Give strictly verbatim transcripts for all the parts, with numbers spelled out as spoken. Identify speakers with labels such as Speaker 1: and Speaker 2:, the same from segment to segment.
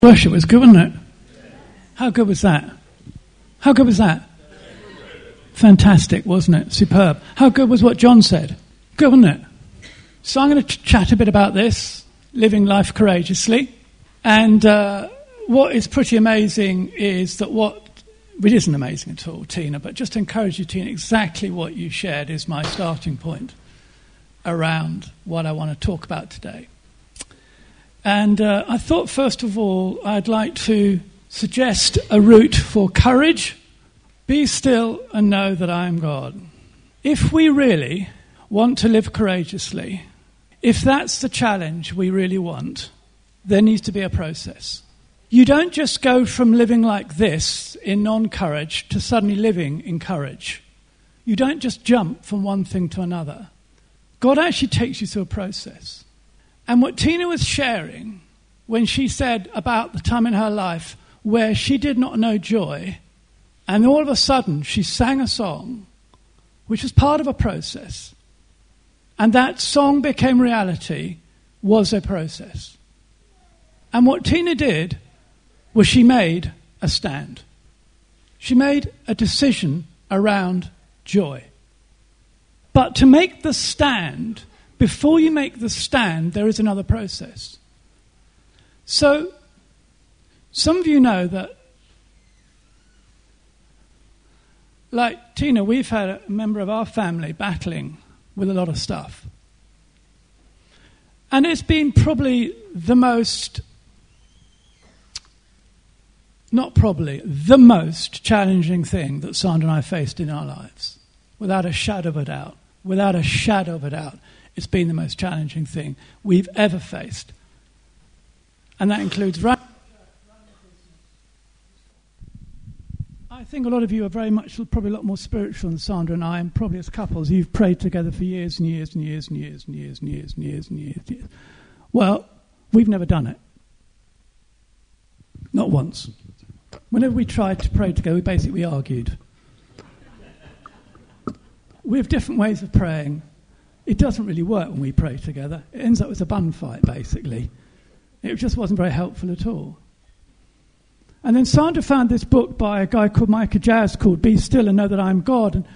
Speaker 1: Worship was good, wasn't it? How good was that? How good was that? Fantastic, wasn't it? Superb. How good was what John said? Good, wasn't it? So I'm going to ch- chat a bit about this, living life courageously. And uh, what is pretty amazing is that what, it isn't amazing at all, Tina, but just to encourage you, Tina, exactly what you shared is my starting point around what I want to talk about today. And uh, I thought, first of all, I'd like to suggest a route for courage. Be still and know that I am God. If we really want to live courageously, if that's the challenge we really want, there needs to be a process. You don't just go from living like this in non-courage to suddenly living in courage. You don't just jump from one thing to another. God actually takes you through a process. And what Tina was sharing when she said about the time in her life where she did not know joy, and all of a sudden she sang a song, which was part of a process, and that song became reality, was a process. And what Tina did was she made a stand. She made a decision around joy. But to make the stand, before you make the stand, there is another process. So, some of you know that, like Tina, we've had a member of our family battling with a lot of stuff. And it's been probably the most, not probably, the most challenging thing that Sandra and I faced in our lives. Without a shadow of a doubt. Without a shadow of a doubt. It's been the most challenging thing we've ever faced. And that includes... I think a lot of you are very much, probably a lot more spiritual than Sandra and I, and probably as couples, you've prayed together for years and years and years and years and years and years and years and years and years. Well, we've never done it. Not once. Whenever we tried to pray together, we basically argued. We have different ways of praying. It doesn't really work when we pray together. It ends up as a bun fight, basically. It just wasn't very helpful at all. And then Sandra found this book by a guy called Micah Jazz called Be Still and Know That I Am God. And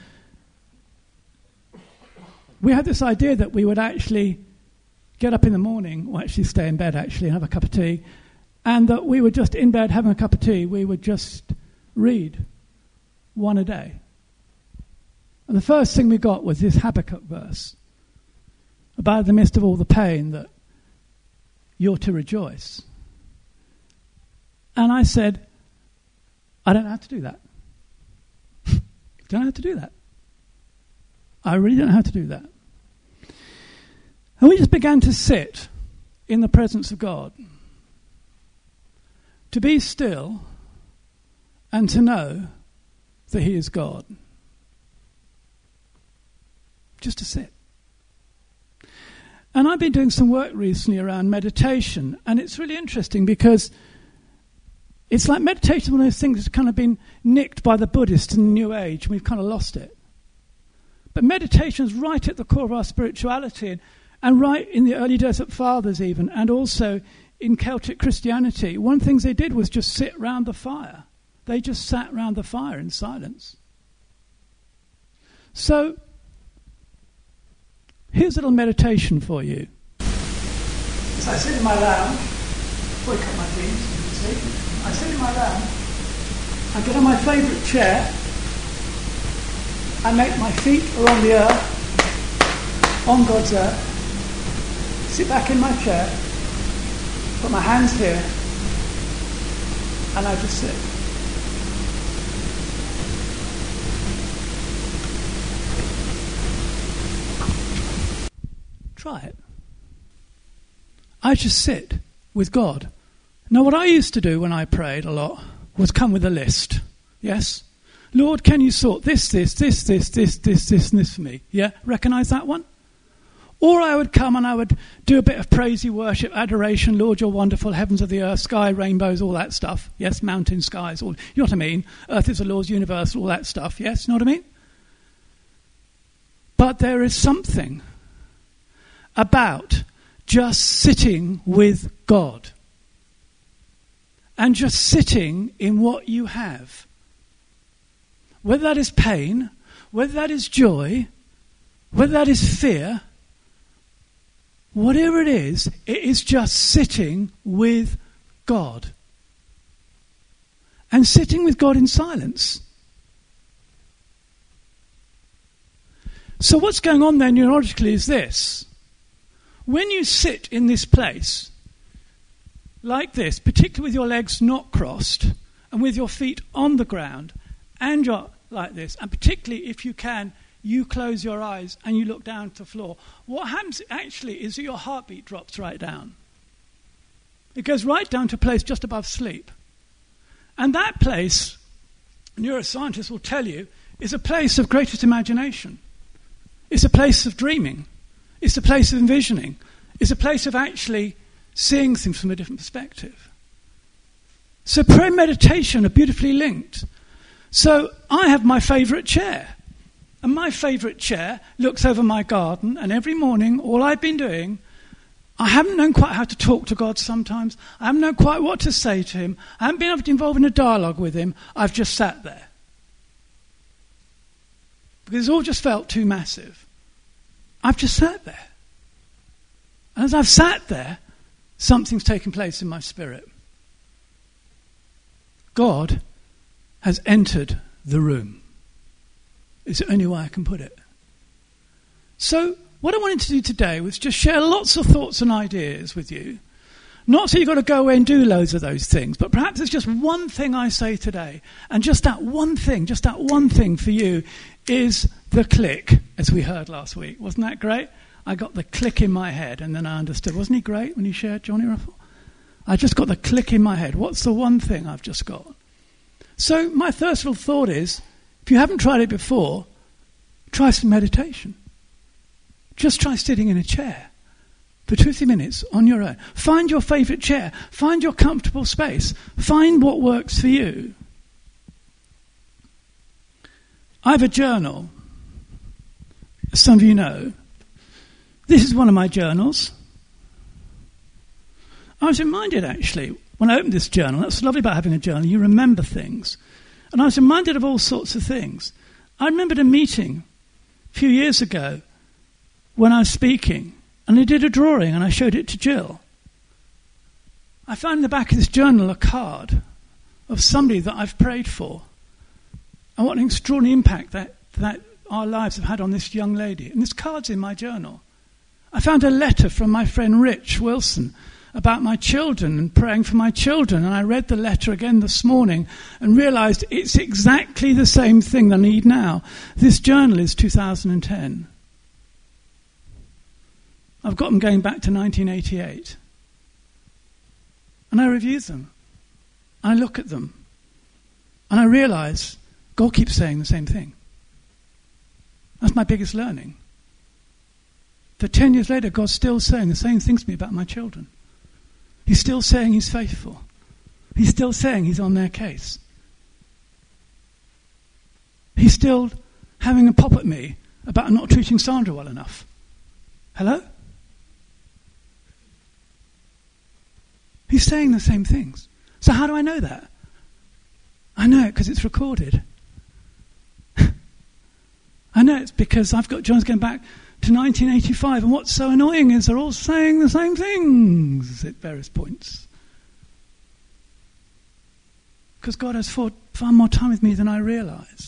Speaker 1: we had this idea that we would actually get up in the morning, or actually stay in bed, actually, and have a cup of tea, and that we would just, in bed, having a cup of tea, we would just read one a day. And the first thing we got was this Habakkuk verse about in the midst of all the pain that you're to rejoice. And I said, I don't know how to do that. Don't know how to do that. I really don't know how to do that. And we just began to sit in the presence of God, to be still and to know that He is God. Just to sit. And I've been doing some work recently around meditation, and it's really interesting because it's like meditation is one of those things that's kind of been nicked by the Buddhists in the New Age, and we've kind of lost it. But meditation is right at the core of our spirituality, and, and right in the early Desert Fathers even, and also in Celtic Christianity. One of the things they did was just sit round the fire. They just sat round the fire in silence. So, here's a little meditation for you. So I sit in my lounge, before I cut my jeans, you can see. I sit in my lounge, I get on my favourite chair, I make my feet along the earth, on God's earth, sit back in my chair, put my hands here, and I just sit. Try it. I just sit with God. Now, what I used to do when I prayed a lot was come with a list. Yes? Lord, can you sort this, this, this, this, this, this, this, and this for me? Yeah? Recognise that one? Or I would come and I would do a bit of praisey worship, adoration, Lord, you're wonderful, heavens of the earth, sky, rainbows, all that stuff. Yes? Mountain, skies, all. You know what I mean? Earth is the Lord's universe, all that stuff. Yes? You know what I mean? But there is something about just sitting with God. and just sitting in what you have. Whether that is pain, whether that is joy, whether that is fear, whatever it is, it is just sitting with God. And sitting with God in silence. So what's going on there neurologically is this. When you sit in this place, like this, particularly with your legs not crossed, and with your feet on the ground, and you're like this, and particularly if you can, you close your eyes and you look down to the floor, what happens actually is that your heartbeat drops right down. It goes right down to a place just above sleep. And that place, neuroscientists will tell you, is a place of greatest imagination. It's a place of dreaming. It's a place of envisioning. It's a place of actually seeing things from a different perspective. So prayer and meditation are beautifully linked. So I have my favourite chair. And my favourite chair looks over my garden, and every morning all I've been doing, I haven't known quite how to talk to God sometimes. I haven't known quite what to say to him. I haven't been able to involve in a dialogue with him. I've just sat there. Because it's all just felt too massive. I've just sat there. And as I've sat there, something's taken place in my spirit. God has entered the room. It's the only way I can put it. So, what I wanted to do today was just share lots of thoughts and ideas with you. Not so you've got to go away and do loads of those things, but perhaps it's just one thing I say today. And just that one thing, just that one thing for you is the click, as we heard last week. Wasn't that great? I got the click in my head, and then I understood. Wasn't he great when he shared, Johnny Ruffle? I just got the click in my head. What's the one thing I've just got? So my first little thought is, if you haven't tried it before, try some meditation. Just try sitting in a chair for two or three minutes on your own. Find your favourite chair. Find your comfortable space. Find what works for you. I have a journal. As some of you know, this is one of my journals. I was reminded, actually, when I opened this journal, that's lovely about having a journal, you remember things. And I was reminded of all sorts of things. I remembered a meeting a few years ago when I was speaking, and I did a drawing and I showed it to Jill. I found in the back of this journal a card of somebody that I've prayed for, and what an extraordinary impact that, that our lives have had on this young lady. And this card's in my journal. I found a letter from my friend Rich Wilson about my children and praying for my children, and I read the letter again this morning and realised it's exactly the same thing I need now. This journal is two thousand ten. I've got them going back to nineteen eighty-eight. And I review them. I look at them. And I realise God keeps saying the same thing. That's my biggest learning. That ten years later, God's still saying the same things to me about my children. He's still saying he's faithful. He's still saying he's on their case. He's still having a pop at me about not treating Sandra well enough. Hello? He's saying the same things. So how do I know that? I know it because it's recorded. I know it's because I've got John's going back to nineteen eighty-five, and what's so annoying is they're all saying the same things at various points. Because God has fought far more time with me than I realise.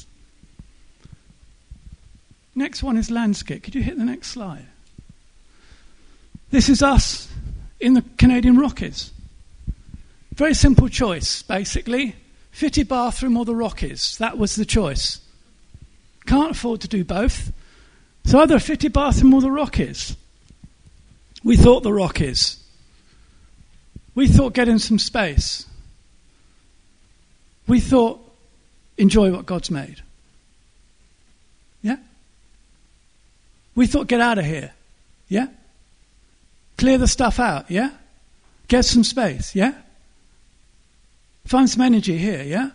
Speaker 1: Next one is landscape. Could you hit the next slide? This is us in the Canadian Rockies. Very simple choice, basically. Fitted bathroom or the Rockies. That was the choice. Can't afford to do both. So either a fitted bathroom or the Rockies. We thought the Rockies. We thought getting some space. We thought enjoy what God's made. Yeah? We thought get out of here. Yeah? Clear the stuff out. Yeah? Get some space. Yeah? Find some energy here. Yeah?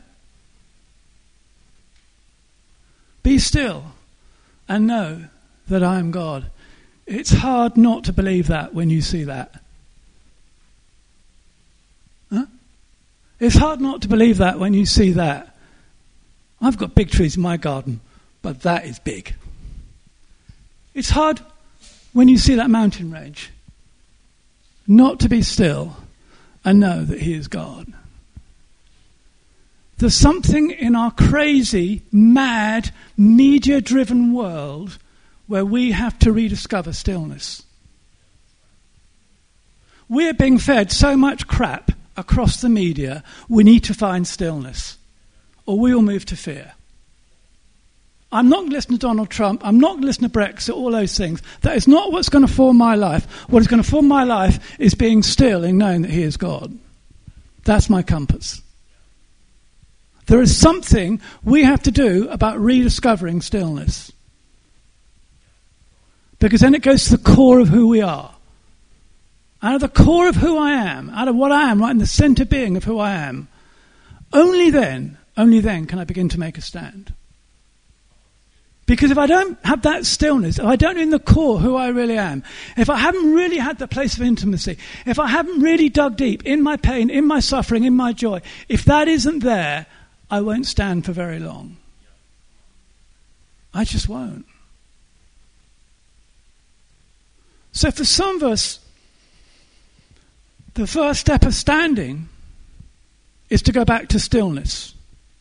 Speaker 1: Be still and know that I am God. It's hard not to believe that when you see that. Huh? It's hard not to believe that when you see that. I've got big trees in my garden, but that is big. It's hard when you see that mountain range not to be still and know that he is God. There's something in our crazy, mad, media-driven world where we have to rediscover stillness. We're being fed so much crap across the media, we need to find stillness, or we will move to fear. I'm not going to listen to Donald Trump, I'm not going to listen to Brexit, all those things. That is not what's going to form my life. What is going to form my life is being still and knowing that he is God. That's my compass. There is something we have to do about rediscovering stillness. Because then it goes to the core of who we are. Out of the core of who I am, out of what I am, right in the centre being of who I am, only then, only then can I begin to make a stand. Because if I don't have that stillness, if I don't know in the core who I really am, if I haven't really had the place of intimacy, if I haven't really dug deep in my pain, in my suffering, in my joy, if that isn't there, I won't stand for very long. I just won't. So for some of us, the first step of standing is to go back to stillness.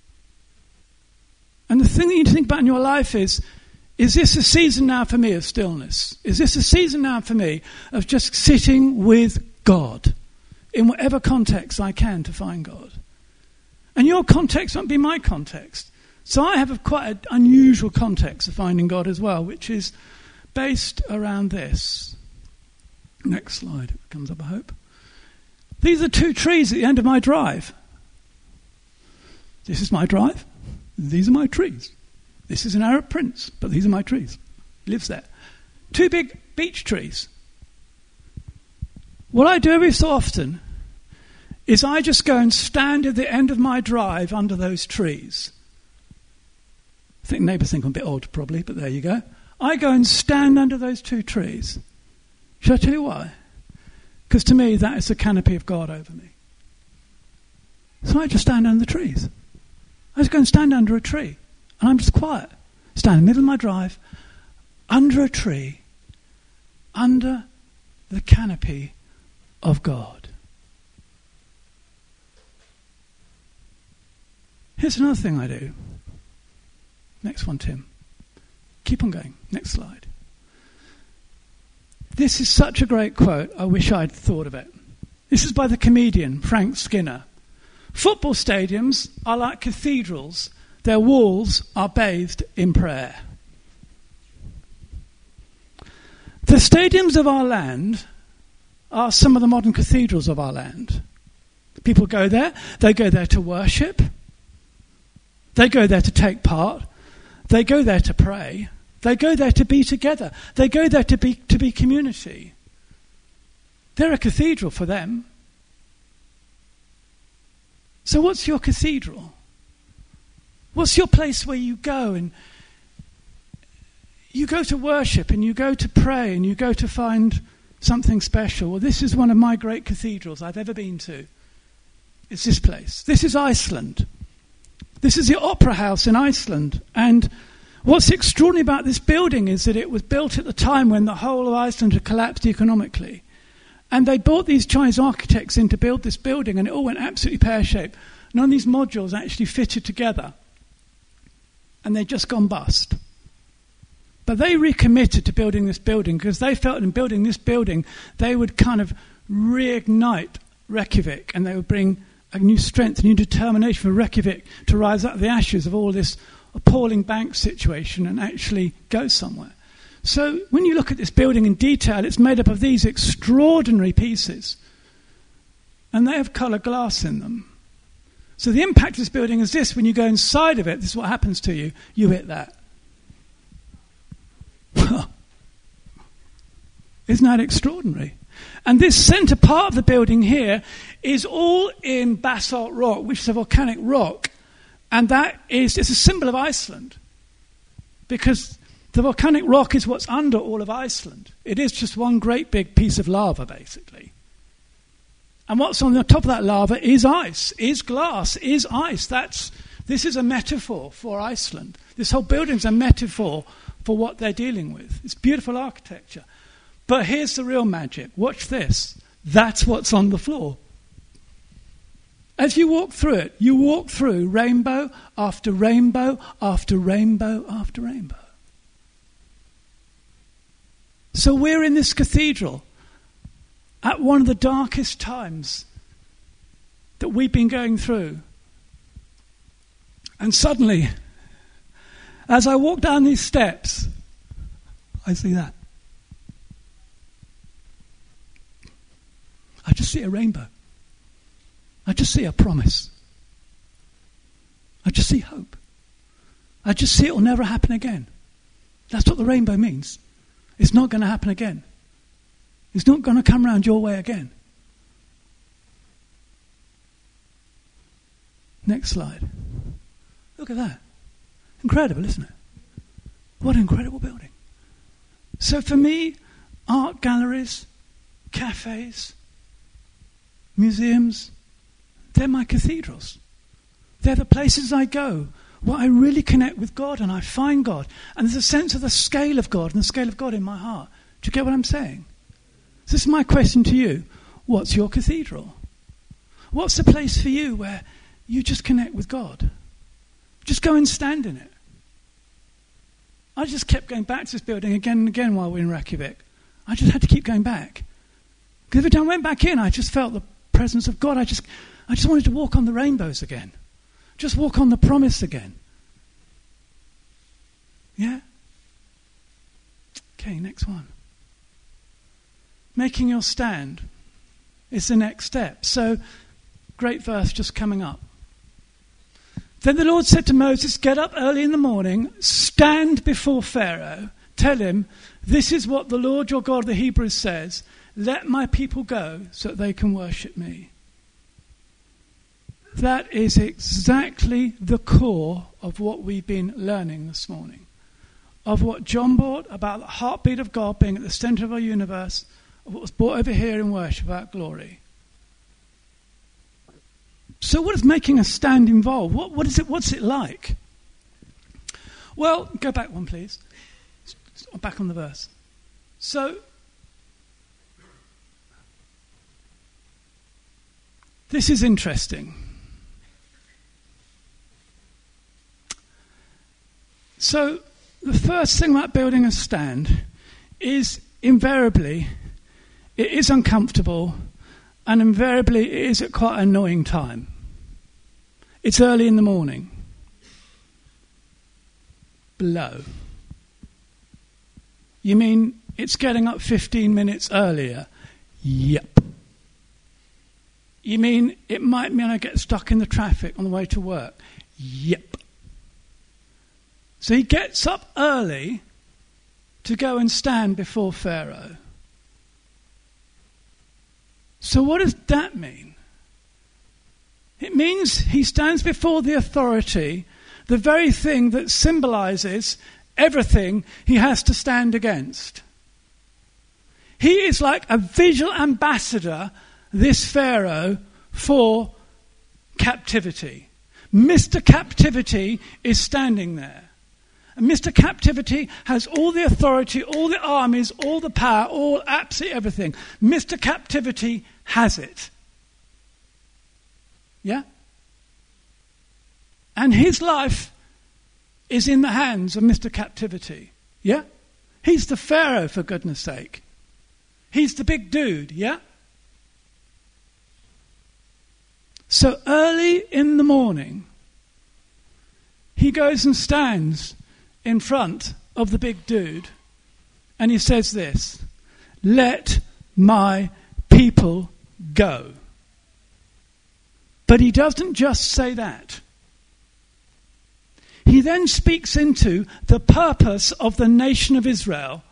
Speaker 1: And the thing that you need to think about in your life is, is this a season now for me of stillness? Is this a season now for me of just sitting with God in whatever context I can to find God? And your context won't be my context. So I have a quite an unusual context of finding God as well, which is based around this. Next slide, it comes up, I hope. These are two trees at the end of my drive. This is my drive. These are my trees. This is an Arab prince, but these are my trees. He lives there. Two big beech trees. What I do every so often is I just go and stand at the end of my drive under those trees. I think neighbours think I'm a bit odd probably, but there you go. I go and stand under those two trees. Shall I tell you why? Because to me, that is the canopy of God over me. So I just stand under the trees. I just go and stand under a tree. And I'm just quiet. Stand in the middle of my drive, under a tree, under the canopy of God. Here's another thing I do. Next one, Tim. Keep on going. Next slide. This is such a great quote, I wish I'd thought of it. This is by the comedian Frank Skinner. Football stadiums are like cathedrals. Their walls are bathed in prayer. The stadiums of our land are some of the modern cathedrals of our land. People go there. They go there to worship. They go there to take part. They go there to pray. They go there to be together. They go there to be to be community. They're a cathedral for them. So what's your cathedral? What's your place where you go and you go to worship and you go to pray and you go to find something special? Well, this is one of my great cathedrals I've ever been to. It's this place. This is Iceland. This is the Opera House in Iceland. And what's extraordinary about this building is that it was built at the time when the whole of Iceland had collapsed economically. And they brought these Chinese architects in to build this building, and it all went absolutely pear-shaped. None of these modules actually fitted together. And they'd just gone bust. But they recommitted to building this building because they felt in building this building, they would kind of reignite Reykjavik, and they would bring a new strength, a new determination for Reykjavik to rise out of the ashes of all this appalling bank situation and actually go somewhere. So when you look at this building in detail, it's made up of these extraordinary pieces. And they have coloured glass in them. So the impact of this building is this: when you go inside of it, this is what happens to you. You hit that. Isn't that extraordinary? And this centre part of the building here is all in basalt rock, which is a volcanic rock. And that is, it's a symbol of Iceland. Because the volcanic rock is what's under all of Iceland. It is just one great big piece of lava, basically. And what's on the top of that lava is ice, is glass, is ice. That's This is a metaphor for Iceland. This whole building's a metaphor for what they're dealing with. It's beautiful architecture. But here's the real magic. Watch this. That's what's on the floor. As you walk through it, you walk through rainbow after rainbow after rainbow after rainbow. So we're in this cathedral at one of the darkest times that we've been going through. And suddenly, as I walk down these steps, I see that. I just see a rainbow. I just see a promise. I just see hope. I just see it will never happen again. That's what the rainbow means. It's not going to happen again. It's not going to come round your way again. Next slide. Look at that. Incredible, isn't it? What an incredible building. So for me, art galleries, cafes, museums, they're my cathedrals. They're the places I go where I really connect with God and I find God. And there's a sense of the scale of God and the scale of God in my heart. Do you get what I'm saying? So this is my question to you. What's your cathedral? What's the place for you where you just connect with God? Just go and stand in it. I just kept going back to this building again and again while we were in Reykjavik. I just had to keep going back. Because every time I went back in, I just felt the presence of God. I just, I just wanted to walk on the rainbows again. Just walk on the promise again. Yeah? Okay, next one. Making your stand is the next step. So, great verse just coming up. Then the Lord said to Moses, get up early in the morning, stand before Pharaoh, tell him, this is what the Lord your God of the Hebrews says, let my people go so that they can worship me. That is exactly the core of what we've been learning this morning. Of what John brought about the heartbeat of God being at the center of our universe, of what was brought over here in worship about glory. So what does making a stand involve? What, what is it? What's it like? Well, go back one, please. Back on the verse. So, this is interesting. So, the first thing about building a stand is invariably it is uncomfortable and invariably it is at quite an annoying time. It's early in the morning. Blow. You mean it's getting up fifteen minutes earlier? Yep. You mean it might mean I get stuck in the traffic on the way to work? Yep. So he gets up early to go and stand before Pharaoh. So what does that mean? It means he stands before the authority, the very thing that symbolizes everything he has to stand against. He is like a visual ambassador, this Pharaoh, for captivity. Mister Captivity is standing there. And Mister Captivity has all the authority, all the armies, all the power, all absolutely everything. Mister Captivity has it. Yeah? And his life is in the hands of Mister Captivity. Yeah? He's the Pharaoh, for goodness sake. He's the big dude, yeah? So early in the morning, he goes and stands in front of the big dude, and he says this, let my people go. But he doesn't just say that. He then speaks into the purpose of the nation of Israel.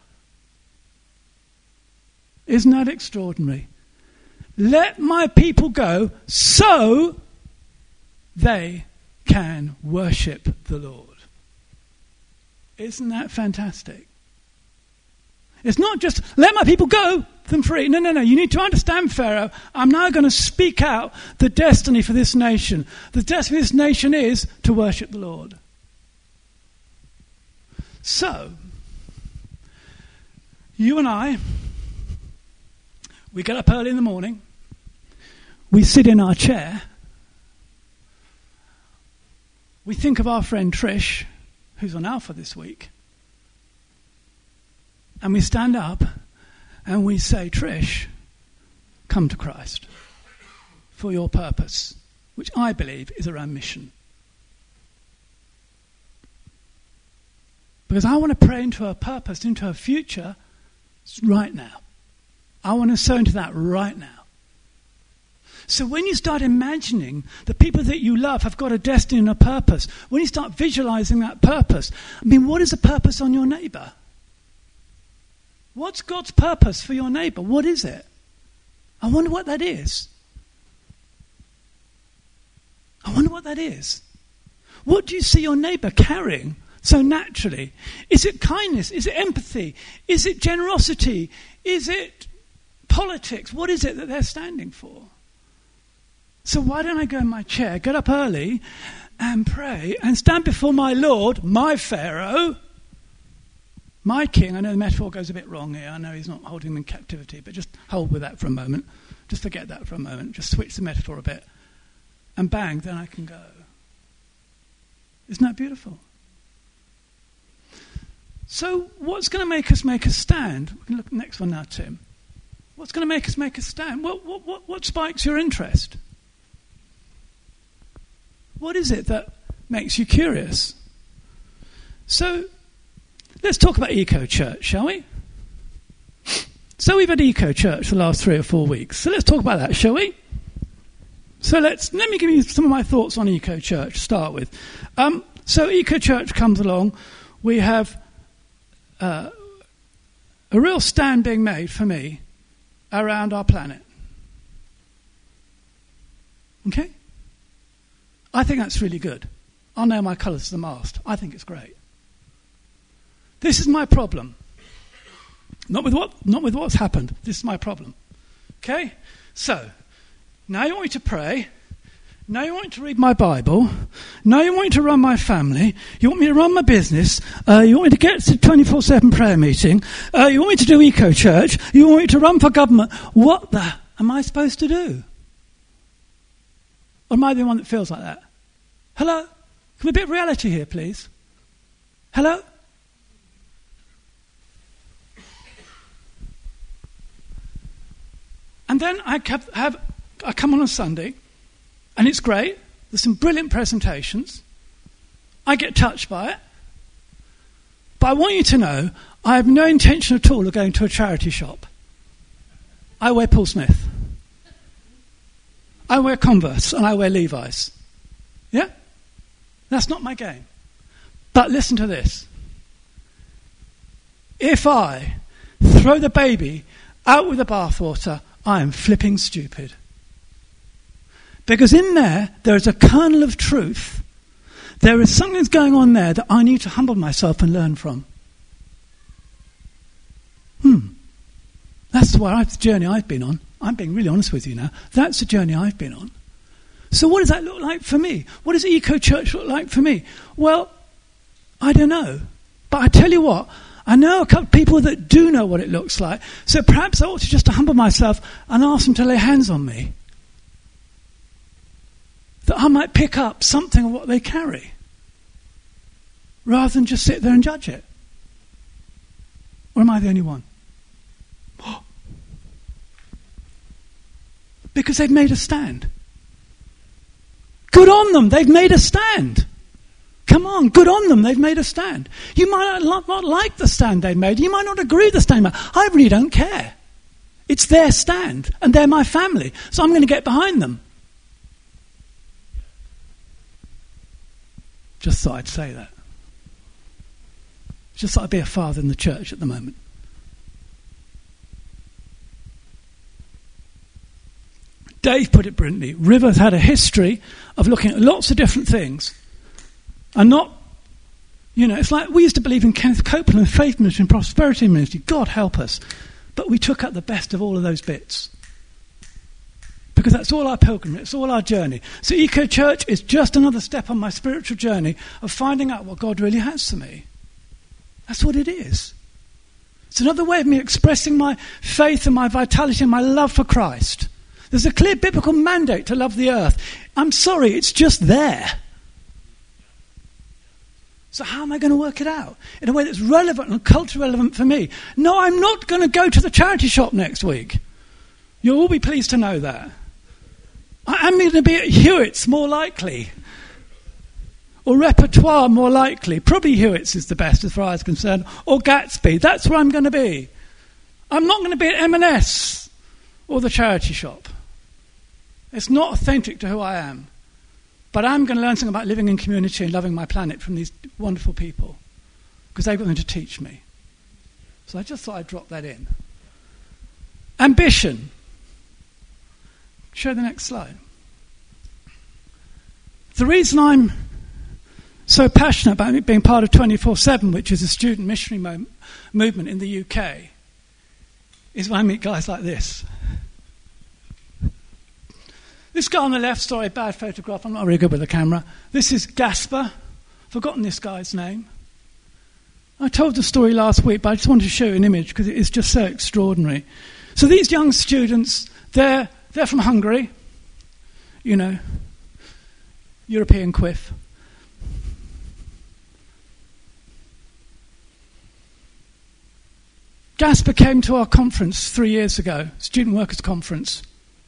Speaker 1: Isn't that extraordinary? Let my people go so they can worship the Lord. Isn't that fantastic? It's not just, let my people go, them free. No, no, no. You need to understand, Pharaoh. I'm now going to speak out the destiny for this nation. The destiny of this nation is to worship the Lord. So, you and I, we get up early in the morning. We sit in our chair. We think of our friend Trish, who's on Alpha this week. And we stand up and we say, Trish, come to Christ for your purpose, which I believe is around mission. Because I want to pray into her purpose, into her future right now. I want to sow into that right now. So when you start imagining the people that you love have got a destiny and a purpose, when you start visualizing that purpose, I mean, what is the purpose on your neighbor? What's God's purpose for your neighbor? What is it? I wonder what that is. I wonder what that is. What do you see your neighbor carrying so naturally? Is it kindness? Is it empathy? Is it generosity? Is it politics? What is it that they're standing for? So why don't I go in my chair, get up early and pray and stand before my Lord, my Pharaoh, my king. I know the metaphor goes a bit wrong here. I know he's not holding them in captivity, but just hold with that for a moment. Just forget that for a moment. Just switch the metaphor a bit. And bang, then I can go. Isn't that beautiful? So what's going to make us make a stand? We can look at the next one now, Tim. What's going to make us make a stand? What, what, what, what spikes your interest? What is it that makes you curious? So let's talk about Eco Church, shall we? So we've had Eco Church for the last three or four weeks. So let's talk about that, shall we? So let's let me give you some of my thoughts on Eco Church to start with. Um, so Eco Church comes along. We have uh, a real stand being made for me around our planet. Okay? I think that's really good. I'll nail my colours to the mast. I think it's great. This is my problem. Not with what, not with what's happened. This is my problem. Okay? So, now you want me to pray. Now you want me to read my Bible. Now you want me to run my family. You want me to run my business. Uh, you want me to get to twenty-four seven prayer meeting. Uh, you want me to do Eco Church. You want me to run for government. What the am I supposed to do? Or am I the one that feels like that? Hello? Can we have a bit of reality here, please? Hello? And then I have, have I come on a Sunday, and it's great. There's some brilliant presentations. I get touched by it. But I want you to know, I have no intention at all of going to a charity shop. I wear Paul Smith. I wear Converse and I wear Levi's. Yeah? That's not my game. But listen to this. If I throw the baby out with the bathwater, I am flipping stupid. Because in there, there is a kernel of truth. There is something that's going on there that I need to humble myself and learn from. Hmm. That's where I've, the journey I've been on. I'm being really honest with you now. That's the journey I've been on. So what does that look like for me? What does Eco Church look like for me? Well, I don't know. But I tell you what, I know a couple of people that do know what it looks like. So perhaps I ought to just to humble myself and ask them to lay hands on me. That I might pick up something of what they carry. Rather than just sit there and judge it. Or am I the only one? Because they've made a stand. Good on them, they've made a stand. Come on, good on them, they've made a stand. You might not, not like the stand they made. You might not agree with the stand they made. I really don't care. It's their stand, and they're my family, so I'm going to get behind them. Just thought I'd say that. Just thought I'd be a father in the church at the moment. Dave put it brilliantly. River's had a history of looking at lots of different things. And not, you know, it's like we used to believe in Kenneth Copeland, faith ministry and prosperity ministry. God help us. But we took out the best of all of those bits. Because that's all our pilgrimage, it's all our journey. So Eco Church is just another step on my spiritual journey of finding out what God really has for me. That's what it is. It's another way of me expressing my faith and my vitality and my love for Christ. There's a clear biblical mandate to love the earth. I'm sorry, it's just there. So how am I going to work it out in a way that's relevant and culturally relevant for me? No, I'm not going to go to the charity shop next week. You'll all be pleased to know that. I'm going to be at Hewitt's more likely. Or Repertoire more likely. Probably Hewitt's is the best as far as I'm concerned. Or Gatsby. That's where I'm going to be. I'm not going to be at M and S or the charity shop. It's not authentic to who I am. But I'm going to learn something about living in community and loving my planet from these wonderful people. Because they've got something to teach me. So I just thought I'd drop that in. Ambition. Show the next slide. The reason I'm so passionate about being part of twenty-four seven, which is a student missionary mo- movement in the U K, is when I meet guys like this. This guy on the left, sorry, bad photograph, I'm not really good with the camera. This is Gasper. Forgotten this guy's name. I told the story last week, but I just wanted to show you an image because it is just so extraordinary. So these young students, they're, they're from Hungary, you know, European quiff. Gasper came to our conference three years ago, Student Workers Conference.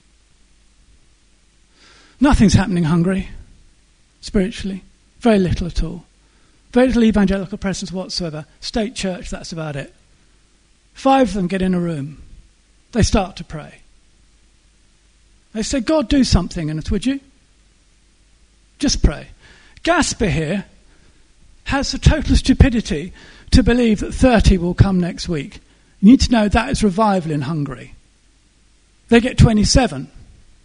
Speaker 1: Nothing's happening in Hungary, spiritually. Very little at all. Very little evangelical presence whatsoever. State church, that's about it. Five of them get in a room. They start to pray. They say, God, do something in us, would you? Just pray. Gasper here has the total stupidity to believe that thirty will come next week. You need to know that is revival in Hungary. They get twenty-seven.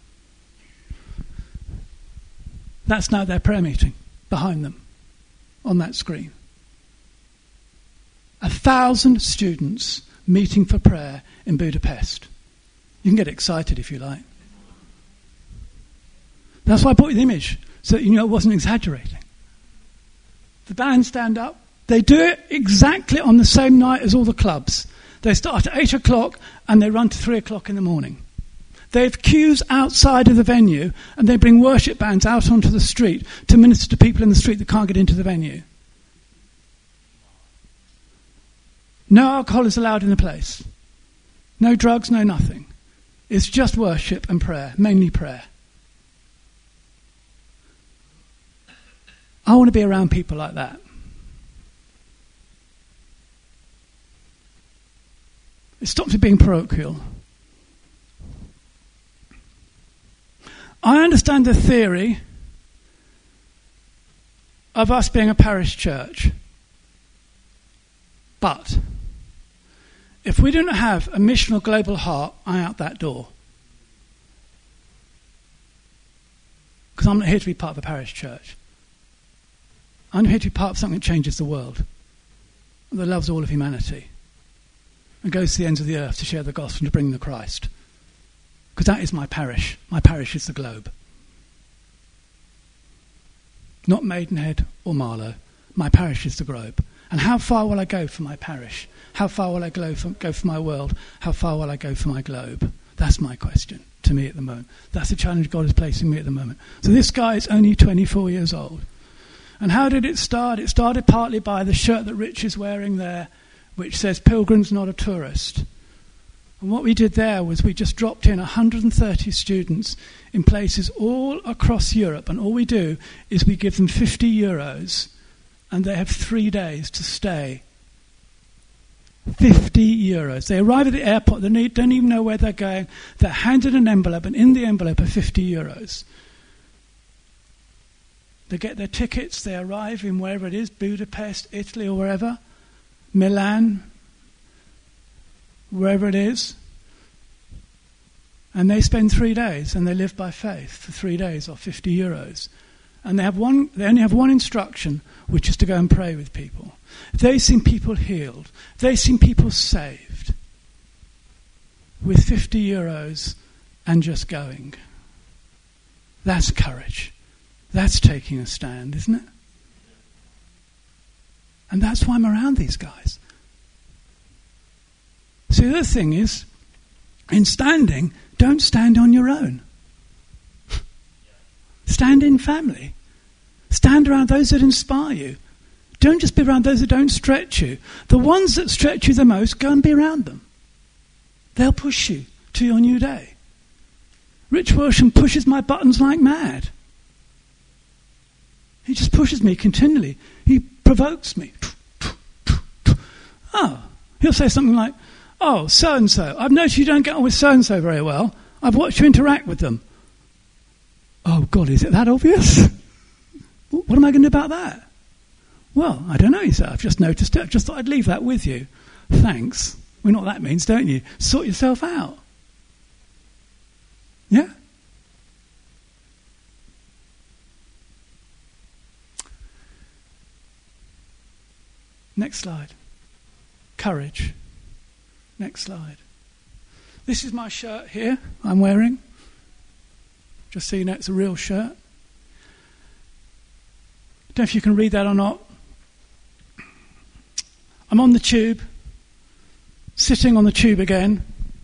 Speaker 1: That's now their prayer meeting behind them on that screen. A thousand students meeting for prayer in Budapest. You can get excited if you like. That's why I brought you the image, so that you know it wasn't exaggerating. The band stand up. They do it exactly on the same night as all the clubs. They start at eight o'clock and they run to three o'clock in the morning. They have queues outside of the venue and they bring worship bands out onto the street to minister to people in the street that can't get into the venue. No alcohol is allowed in the place. No drugs, no nothing. It's just worship and prayer, mainly prayer. I want to be around people like that. It stops me being parochial. I understand the theory of us being a parish church. But if we don't have a missional global heart, I'm out that door. Because I'm not here to be part of a parish church. I'm here to be part of something that changes the world, that loves all of humanity, and goes to the ends of the earth to share the gospel and to bring the Christ. Because that is my parish. My parish is the globe. Not Maidenhead or Marlow. My parish is the globe. And how far will I go for my parish? How far will I go for, go for my world? How far will I go for my globe? That's my question to me at the moment. That's the challenge God is placing me at the moment. So this guy is only twenty-four years old. And how did it start? It started partly by the shirt that Rich is wearing there, which says, Pilgrim's not a tourist. And what we did there was we just dropped in one hundred thirty students in places all across Europe. And all we do is we give them fifty euros and they have three days to stay. fifty euros. They arrive at the airport, they don't even know where they're going. They're handed an envelope, and in the envelope are fifty euros. They get their tickets, they arrive in wherever it is, Budapest, Italy or wherever, Milan, wherever it is, and they spend three days and they live by faith for three days or fifty euros. And they have one. They only have one instruction, which is to go and pray with people. They've seen people healed. They've seen people saved. with fifty euros and just going. That's courage. That's taking a stand, isn't it? And that's why I'm around these guys. So the other thing is, in standing, don't stand on your own. Stand in family. Stand around those that inspire you. Don't just be around those that don't stretch you. The ones that stretch you the most, go and be around them. They'll push you to your new day. Rich Wilson pushes my buttons like mad. He just pushes me continually. He provokes me. Oh, he'll say something like, oh, so-and-so, I've noticed you don't get on with so-and-so very well. I've watched you interact with them. Oh, God, is it that obvious? What am I going to do about that? Well, I don't know, he said. I've just noticed it. I just thought I'd leave that with you. Thanks. We know what that means, don't you? Sort yourself out. Yeah? Next slide. Courage. Next slide. This is my shirt here I'm wearing. Just so you know, it's a real shirt. Don't know if you can read that or not. I'm on the tube, sitting on the tube again.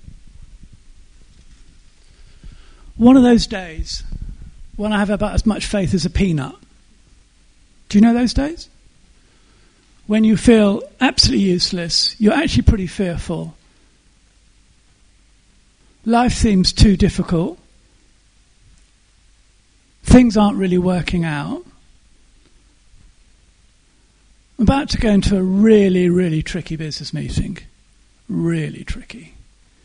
Speaker 1: One of those days when I have about as much faith as a peanut. Do you know those days? When you feel absolutely useless, you're actually pretty fearful. Life seems too difficult. Things aren't really working out. I'm about to go into a really, really tricky business meeting. Really tricky.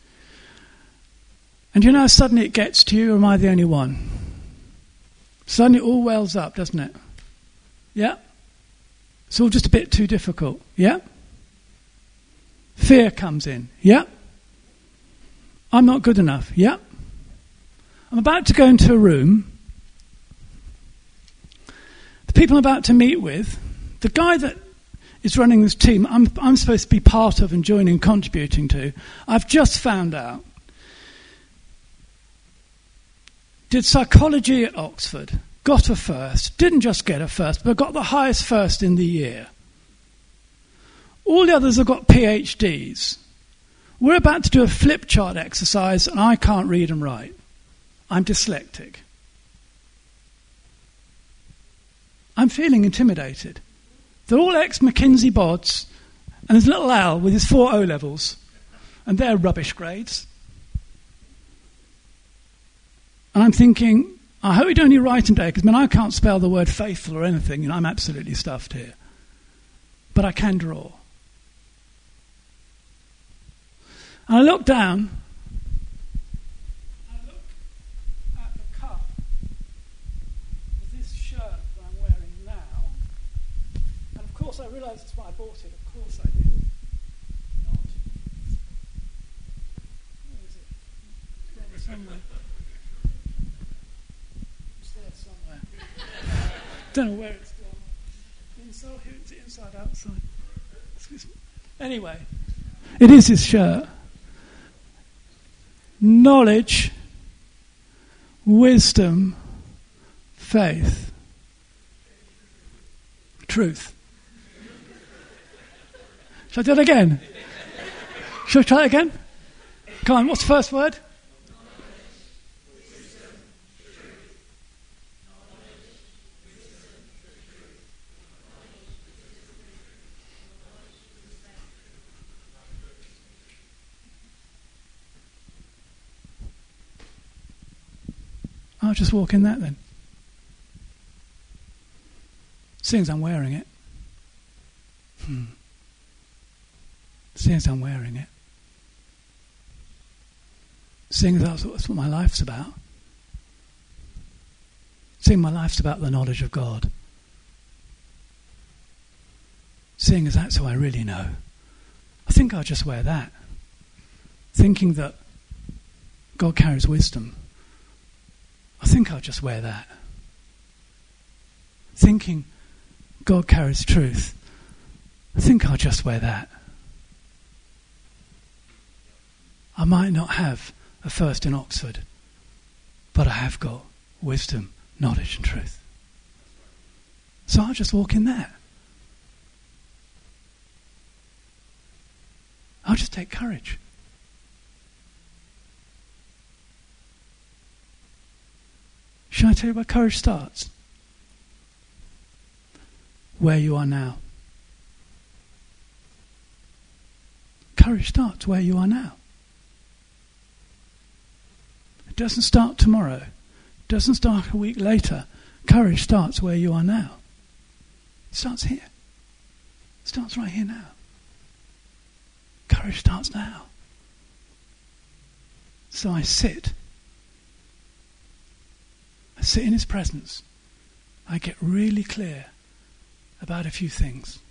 Speaker 1: And you know how suddenly it gets to you, or am I the only one? Suddenly it all wells up, doesn't it? Yeah? It's all just a bit too difficult. Yeah? Fear comes in. Yeah? I'm not good enough. Yeah? I'm about to go into a room. The people I'm about to meet with, the guy that is running this team, I'm, I'm supposed to be part of and joining and contributing to, I've just found out, did psychology at Oxford, got a first, didn't just get a first, but got the highest first in the year. All the others have got PhDs. We're about to do a flip chart exercise and I can't read and write. I'm dyslexic. I'm feeling intimidated. They're all ex-McKinsey bods, and there's little Al with his four O-levels, and they're rubbish grades. And I'm thinking, I hope you don't need writing today, because I mean, I can't spell the word faithful or anything. You know, I'm absolutely stuffed here. But I can draw. And I look down, I look at the cuff of this shirt that I'm wearing now, and of course I realise that's why I bought it. Of course I did. Not. Where is it? It's got it somewhere. It's there somewhere. Don't know where it's gone. Inside, here it's inside, outside. Excuse me. Anyway, it is his shirt. Knowledge, wisdom, faith, truth. Shall I do it again? Shall I try it again? Come on, what's the first word? I'll just walk in that then. Seeing as I'm wearing it. Hmm. Seeing as I'm wearing it. Seeing as that's what my life's about. Seeing my life's about the knowledge of God. Seeing as that's who I really know. I think I'll just wear that. Thinking that God carries wisdom. I think I'll just wear that. Thinking God carries truth. I think I'll just wear that. I might not have a first in Oxford, but I have got wisdom, knowledge and truth. So I'll just walk in that. I'll just take courage. Shall I tell you where courage starts? Where you are now. Courage starts where you are now. It doesn't start tomorrow. It doesn't start a week later. Courage starts where you are now. It starts here. It starts right here now. Courage starts now. So I sit. I sit in his presence. I get really clear about a few things.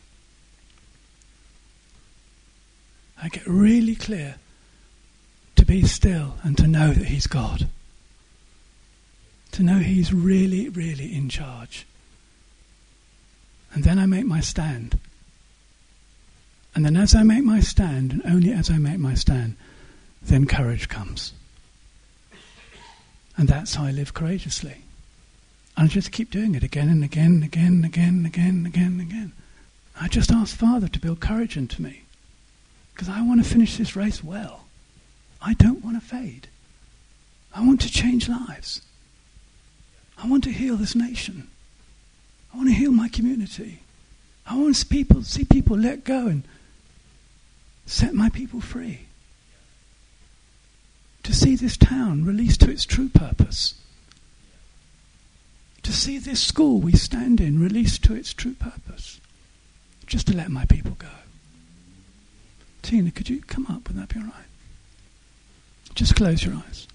Speaker 1: I get really clear to be still and to know that he's God. To know he's really, really in charge. And then I make my stand. And then as I make my stand, and only as I make my stand, then courage comes. And that's how I live courageously. And I just keep doing it again and again and again and again and again and again and again. I just ask Father to build courage into me. Because I want to finish this race well. I don't want to fade. I want to change lives. I want to heal this nation. I want to heal my community. I want to see people, see people let go and set my people free. To see this town released to its true purpose. To see this school we stand in released to its true purpose. Just to let my people go. Tina, could you come up? Would that be all right? Just close your eyes.